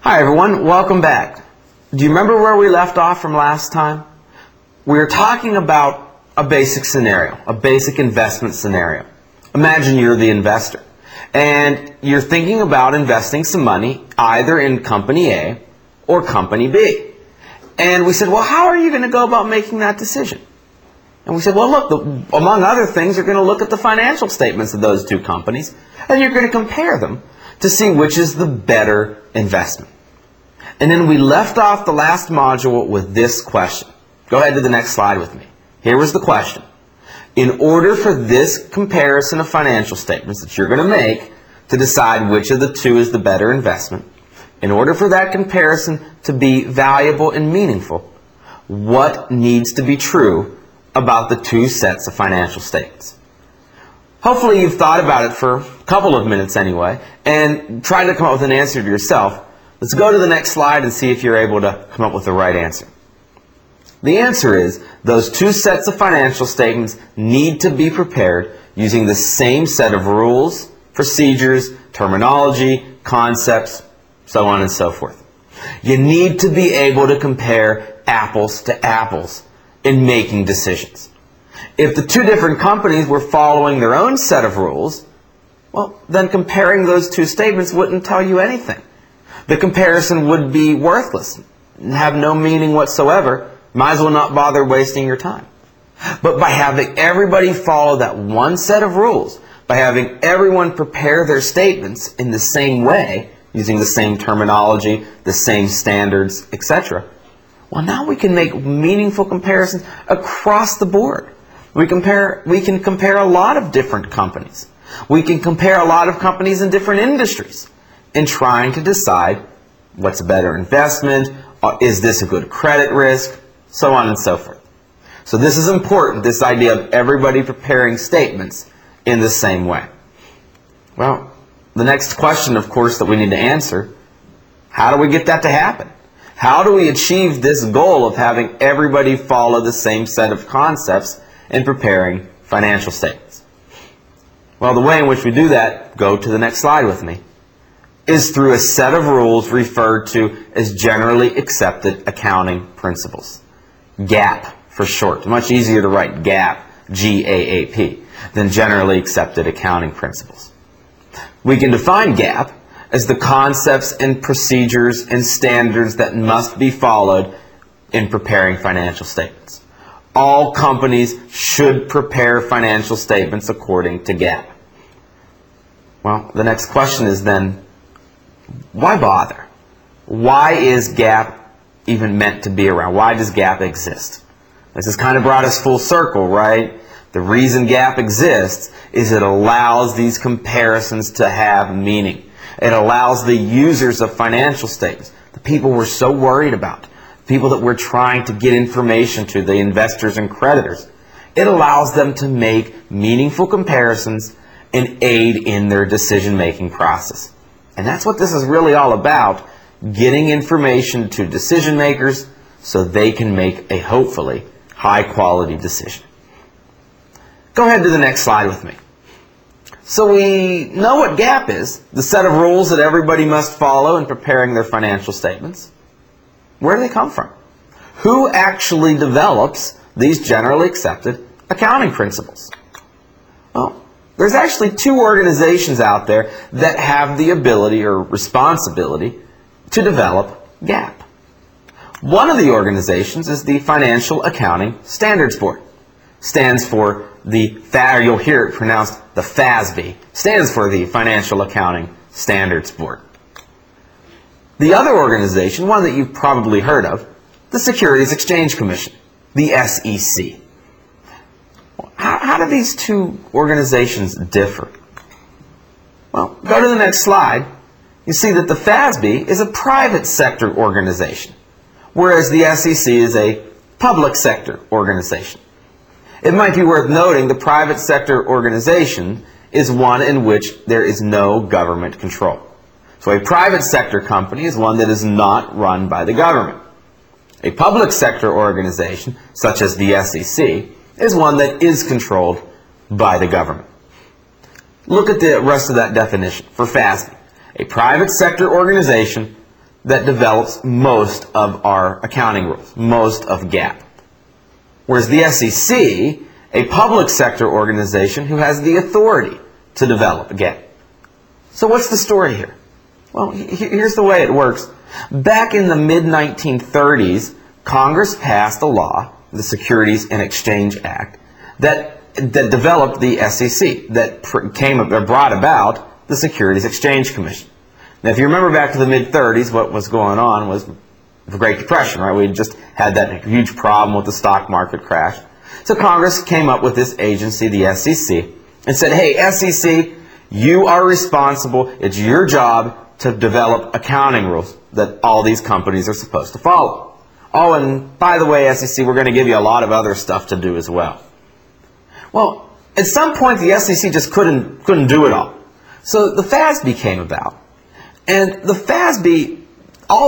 Hi everyone, welcome back. Do you remember where we left off from last time? We were talking about a basic scenario, a basic investment scenario. Imagine you're the investor and you're thinking about investing some money either in company A or company B. And we said, well, how are you going to go about making that decision? And we said, well, look, among other things, you're going to look at the financial statements of those two companies and you're going to compare them to see which is the better investment. And then we left off the last module with this question. Go ahead to the next slide with me. Here was the question. In order for this comparison of financial statements that you're going to make to decide which of the two is the better investment, in order for that comparison to be valuable and meaningful, what needs to be true about the two sets of financial statements? Hopefully you've thought about it for a couple of minutes anyway and tried to come up with an answer to yourself. Let's go to the next slide and see if you're able to come up with the right answer. The answer is those two sets of financial statements need to be prepared using the same set of rules, procedures, terminology, concepts, so on and so forth. You need to be able to compare apples to apples in making decisions. If the two different companies were following their own set of rules, well, then comparing those two statements wouldn't tell you anything. The comparison would be worthless and have no meaning whatsoever. Might as well not bother wasting your time. But by having everybody follow that one set of rules, by having everyone prepare their statements in the same way, using the same terminology, the same standards, etc., well, now we can make meaningful comparisons across the board. We can compare a lot of different companies. We can compare a lot of companies in different industries in trying to decide what's a better investment, is this a good credit risk, so on and so forth. So this is important, this idea of everybody preparing statements in the same way. Well, the next question, of course, that we need to answer, how do we get that to happen? How do we achieve this goal of having everybody follow the same set of concepts in preparing financial statements? Well, the way in which we do that, go to the next slide with me, is through a set of rules referred to as generally accepted accounting principles. GAAP for short. Much easier to write GAAP, G-A-A-P, than generally accepted accounting principles. We can define GAAP as the concepts and procedures and standards that must be followed in preparing financial statements. All companies should prepare financial statements according to GAAP. Well, the next question is then, why bother? Why is GAAP even meant to be around? Why does GAAP exist? This has kind of brought us full circle, right? The reason GAAP exists is it allows these comparisons to have meaning. It allows the users of financial statements, the people we're so worried about, people that we're trying to get information to, the investors and creditors, it allows them to make meaningful comparisons and aid in their decision-making process. And that's what this is really all about, getting information to decision makers so they can make a hopefully high-quality decision. Go ahead to the next slide with me. So we know what GAAP is, the set of rules that everybody must follow in preparing their financial statements. Where do they come from? Who actually develops these generally accepted accounting principles? Well, there's actually two organizations out there that have the ability or responsibility to develop GAAP. One of the organizations is the Financial Accounting Standards Board. Stands for the, or you'll hear it pronounced the FASB, stands for the Financial Accounting Standards Board. The other organization, one that you've probably heard of, the Securities Exchange Commission, the SEC. How do these two organizations differ? Well, go to the next slide. You see that the FASB is a private sector organization, whereas the SEC is a public sector organization. It might be worth noting the private sector organization is one in which there is no government control. So a private sector company is one that is not run by the government. A public sector organization, such as the SEC, is one that is controlled by the government. Look at the rest of that definition for FASB. A private sector organization that develops most of our accounting rules, most of GAAP. Whereas the SEC, a public sector organization who has the authority to develop GAAP. So what's the story here? Well, here's the way it works. Back in the mid-1930s, Congress passed a law, the Securities and Exchange Act, that developed the SEC, that brought about the Securities Exchange Commission. Now, if you remember back to the mid-30s, what was going on was the Great Depression, right? We just had that huge problem with the stock market crash. So Congress came up with this agency, the SEC, and said, hey, SEC, you are responsible. It's your job to develop accounting rules that all these companies are supposed to follow. Oh, and by the way, SEC, we're going to give you a lot of other stuff to do as well. Well, at some point, the SEC just couldn't do it all. So the FASB came about. And the FASB, all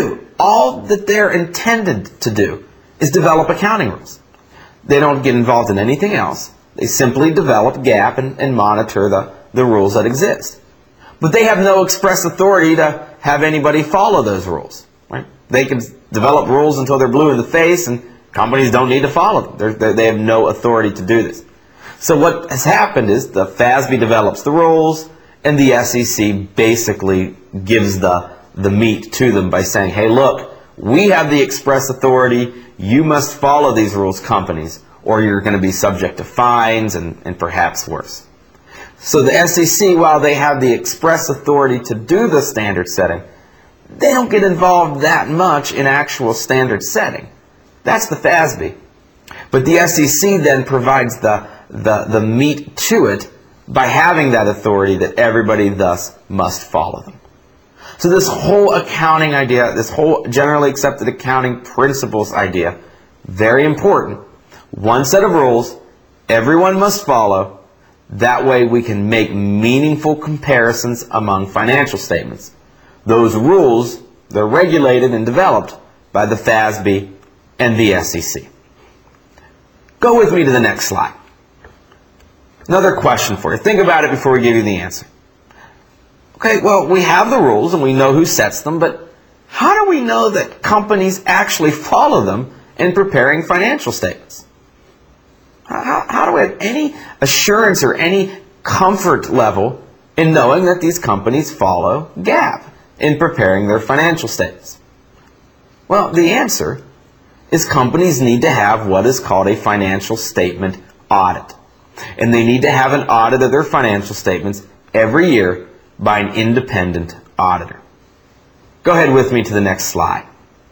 that they're intended to do is develop accounting rules. They don't get involved in anything else. They simply develop GAAP and monitor the rules that exist. But they have no express authority to have anybody follow those rules. Right? They can develop rules until they're blue in the face, and companies don't need to follow them. They have no authority to do this. So what has happened is the FASB develops the rules, and the SEC basically gives the meat to them by saying, hey, look, we have the express authority. You must follow these rules, companies, or you're going to be subject to fines and perhaps worse. So the SEC, while they have the express authority to do the standard setting, they don't get involved that much in actual standard setting. That's the FASB. But the SEC then provides the meat to it by having that authority that everybody thus must follow them. So this whole accounting idea, this whole generally accepted accounting principles idea, very important. One set of rules, everyone must follow. That way we can make meaningful comparisons among financial statements. Those rules, they're regulated and developed by the FASB and the SEC. Go with me to the next slide. Another question for you. Think about it before we give you the answer. Okay, well, we have the rules and we know who sets them, but how do we know that companies actually follow them in preparing financial statements? How do we have any assurance or any comfort level in knowing that these companies follow GAAP in preparing their financial statements? Well, the answer is companies need to have what is called a financial statement audit. And they need to have an audit of their financial statements every year by an independent auditor. Go ahead with me to the next slide.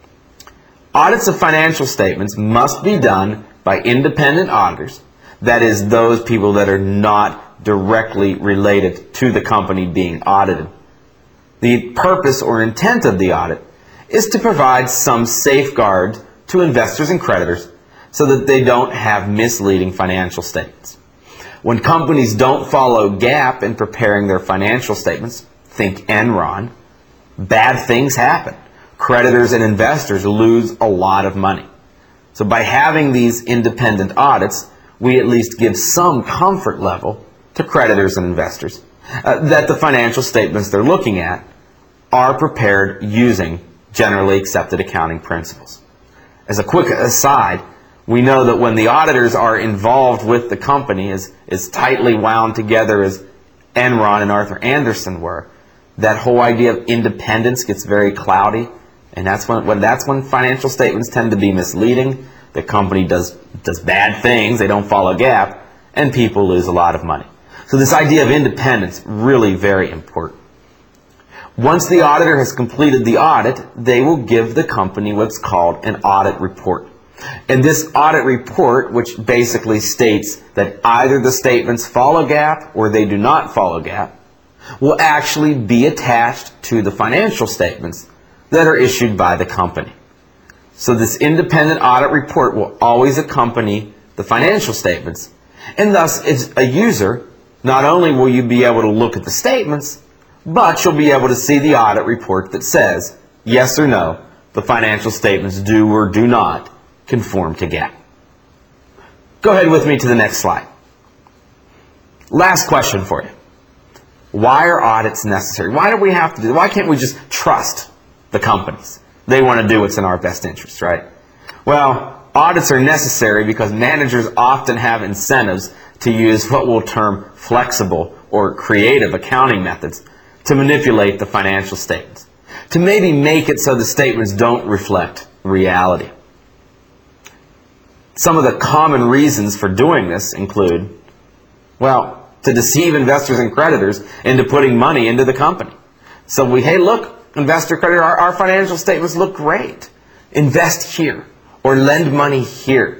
Audits of financial statements must be done by independent auditors, that is, those people that are not directly related to the company being audited. The purpose or intent of the audit is to provide some safeguard to investors and creditors so that they don't have misleading financial statements. When companies don't follow GAAP in preparing their financial statements, think Enron, bad things happen. Creditors and investors lose a lot of money. So by having these independent audits, we at least give some comfort level to creditors and investors that the financial statements they're looking at are prepared using generally accepted accounting principles. As a quick aside, we know that when the auditors are involved with the company, as tightly wound together as Enron and Arthur Andersen were, that whole idea of independence gets very cloudy, and that's when financial statements tend to be misleading. The company does bad things, they don't follow GAAP, and people lose a lot of money. So this idea of independence, really very important. Once the auditor has completed the audit, they will give the company what's called an audit report. And this audit report, which basically states that either the statements follow GAAP or they do not follow GAAP, will actually be attached to the financial statements that are issued by the company. So this independent audit report will always accompany the financial statements, and thus, as a user, not only will you be able to look at the statements, but you'll be able to see the audit report that says, yes or no, the financial statements do or do not conform to GAAP. Go ahead with me to the next slide. Last question for you. Why are audits necessary? Why do we have to do? Why can't we just trust the companies. They want to do what's in our best interest, right? Well, audits are necessary because managers often have incentives to use what we'll term flexible or creative accounting methods to manipulate the financial statements, to maybe make it so the statements don't reflect reality. Some of the common reasons for doing this include, well, to deceive investors and creditors into putting money into the company. So hey, look, investor creditor, our financial statements look great. Invest here or lend money here.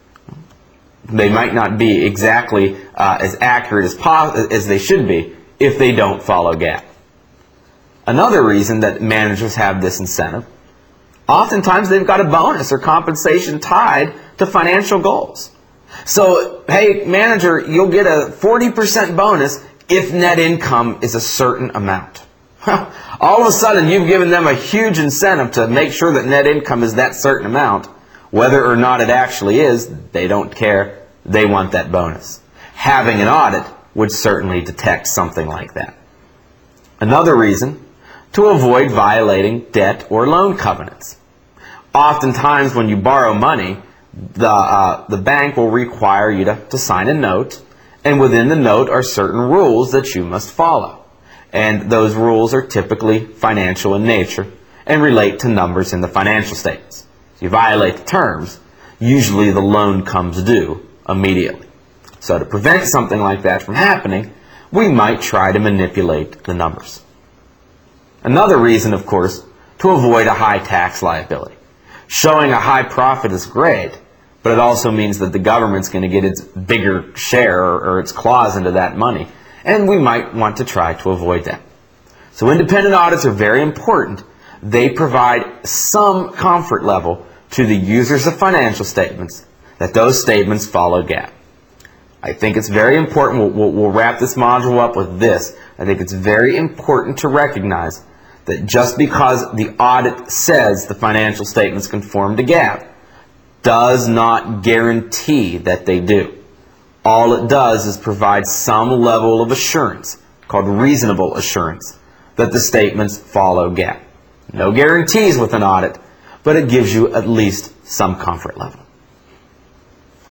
They might not be exactly as accurate as they should be if they don't follow GAAP. Another reason that managers have this incentive, oftentimes they've got a bonus or compensation tied to financial goals. So, hey, manager, you'll get a 40% bonus if net income is a certain amount. All of a sudden, you've given them a huge incentive to make sure that net income is that certain amount. Whether or not it actually is, they don't care. They want that bonus. Having an audit would certainly detect something like that. Another reason, to avoid violating debt or loan covenants. Oftentimes, when you borrow money, the bank will require you to sign a note, and within the note are certain rules that you must follow. And those rules are typically financial in nature and relate to numbers in the financial statements. If you violate the terms, usually the loan comes due immediately. So to prevent something like that from happening, we might try to manipulate the numbers. Another reason, of course, to avoid a high tax liability. Showing a high profit is great, but it also means that the government's going to get its bigger share or its claws into that money, and we might want to try to avoid that. So independent audits are very important. They provide some comfort level to the users of financial statements that those statements follow GAAP. I think it's very important, we'll wrap this module up with this. I think it's very important to recognize that just because the audit says the financial statements conform to GAAP does not guarantee that they do. All it does is provide some level of assurance, called reasonable assurance, that the statements follow GAAP. No guarantees with an audit, but it gives you at least some comfort level.